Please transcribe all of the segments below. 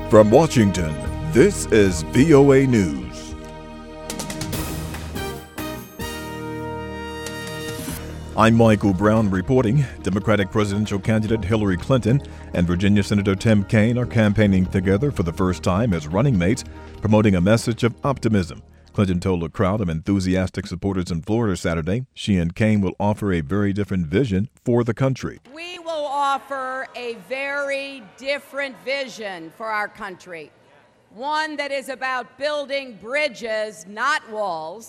From Washington, this is VOA News. I'm Michael Brown reporting. Democratic presidential candidate Hillary Clinton and Virginia Senator Tim Kaine are campaigning together for the first time as running mates, promoting a message of optimism. Clinton told a crowd of enthusiastic supporters in Florida Saturday she and Kaine will offer a very different vision for the country. We will offer a very different vision for our country, one that is about building bridges, not walls,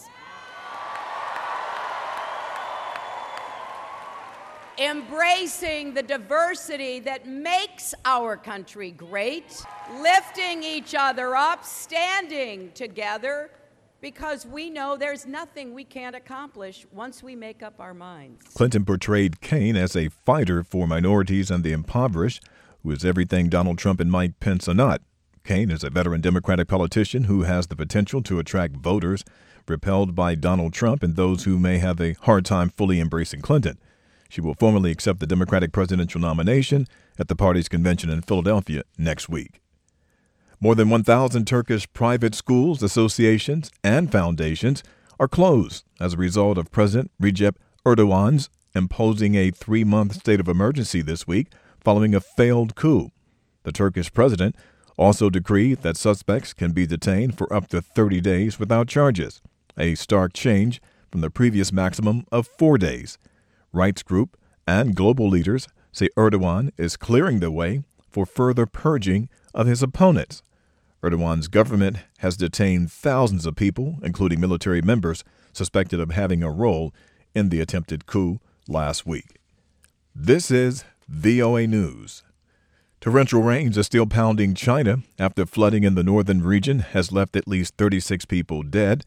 embracing the diversity that makes our country great, lifting each other up, standing together, because we know there's nothing we can't accomplish once we make up our minds. Clinton portrayed Kaine as a fighter for minorities and the impoverished, who is everything Donald Trump and Mike Pence are not. Kaine is a veteran Democratic politician who has the potential to attract voters repelled by Donald Trump and those who may have a hard time fully embracing Clinton. She will formally accept the Democratic presidential nomination at the party's convention in Philadelphia next week. More than 1,000 Turkish private schools, associations, and foundations are closed as a result of President Recep Erdogan's imposing a 3-month state of emergency this week following a failed coup. The Turkish president also decreed that suspects can be detained for up to 30 days without charges, a stark change from the previous maximum of 4 days. Rights group and global leaders say Erdogan is clearing the way for further purging of his opponents. Erdogan's government has detained thousands of people, including military members, suspected of having a role in the attempted coup last week. This is VOA News. Torrential rains are still pounding China after flooding in the northern region has left at least 36 people dead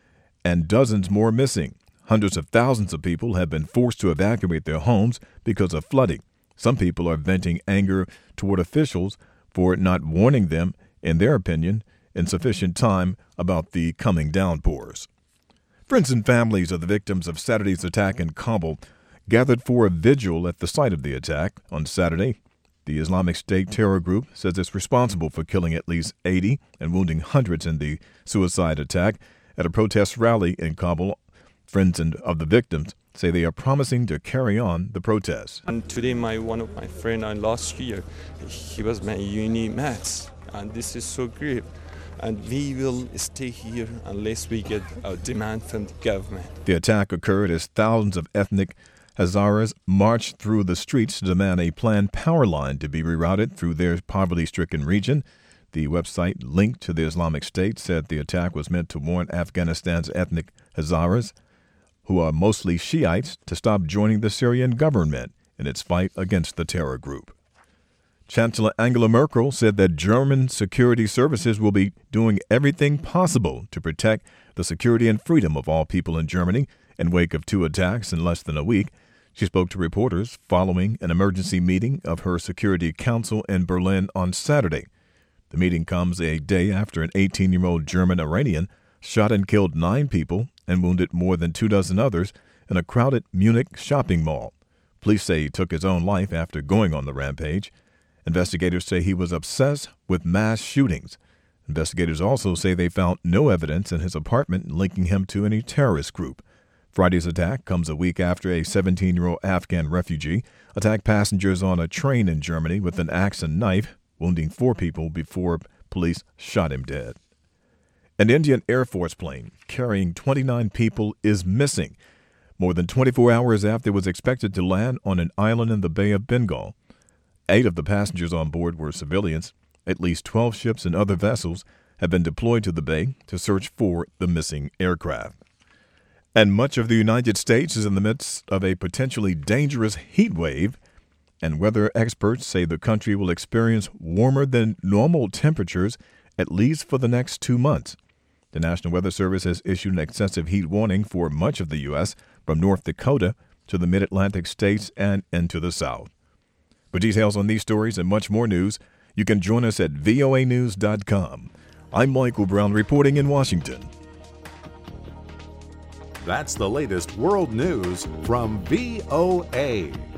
and dozens more missing. Hundreds of thousands of people have been forced to evacuate their homes because of flooding. Some people are venting anger toward officials for not warning them, in their opinion, in sufficient time about the coming downpours. Friends and families of the victims of Saturday's attack in Kabul gathered for a vigil at the site of the attack on Saturday. The Islamic State terror group says it's responsible for killing at least 80 and wounding hundreds in the suicide attack at a protest rally in Kabul. Friends of the victims say they are promising to carry on the protests. And today, one of my friends I lost here, he was my uni maths, and this is so grave. And we will stay here unless we get a demand from the government. The attack occurred as thousands of ethnic Hazaras marched through the streets to demand a planned power line to be rerouted through their poverty-stricken region. The website linked to the Islamic State said the attack was meant to warn Afghanistan's ethnic Hazaras, who are mostly Shiites, to stop joining the Syrian government in its fight against the terror group. Chancellor Angela Merkel said that German security services will be doing everything possible to protect the security and freedom of all people in Germany in wake of 2 attacks in less than a week. She spoke to reporters following an emergency meeting of her Security Council in Berlin on Saturday. The meeting comes a day after an 18-year-old German Iranian shot and killed 9 people and wounded more than 24 others in a crowded Munich shopping mall. Police say he took his own life after going on the rampage. Investigators say he was obsessed with mass shootings. Investigators also say they found no evidence in his apartment linking him to any terrorist group. Friday's attack comes a week after a 17-year-old Afghan refugee attacked passengers on a train in Germany with an axe and knife, wounding 4 people before police shot him dead. An Indian Air Force plane carrying 29 people is missing, more than 24 hours after it was expected to land on an island in the Bay of Bengal. 8 of the passengers on board were civilians. At least 12 ships and other vessels have been deployed to the bay to search for the missing aircraft. And much of the United States is in the midst of a potentially dangerous heat wave, and weather experts say the country will experience warmer than normal temperatures at least for the next 2 months. The National Weather Service has issued an excessive heat warning for much of the U.S., from North Dakota to the mid-Atlantic states and into the South. For details on these stories and much more news, you can join us at voanews.com. I'm Michael Brown reporting in Washington. That's the latest world news from VOA.